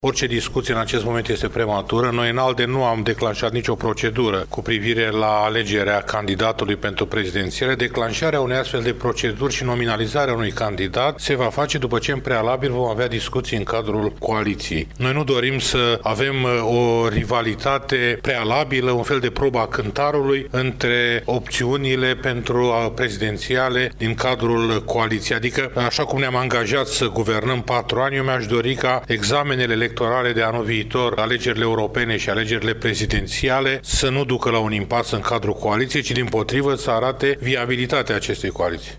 Orice discuție în acest moment este prematură. Noi în ALDE nu am declanșat nicio procedură cu privire la alegerea candidatului pentru prezidențiale. Declanșarea unei astfel de proceduri și nominalizarea unui candidat se va face după ce în prealabil vom avea discuții în cadrul coaliției. Noi nu dorim să avem o rivalitate prealabilă, un fel de probă a cântarului între opțiunile pentru prezidențiale din cadrul coaliției. Adică, așa cum ne-am angajat să guvernăm 4 ani, eu mi-aș dori ca examenele electorale de anul viitor, alegerile europene și alegerile prezidențiale, să nu ducă la un impas în cadrul coaliției, ci dimpotrivă să arate viabilitatea acestei coaliții.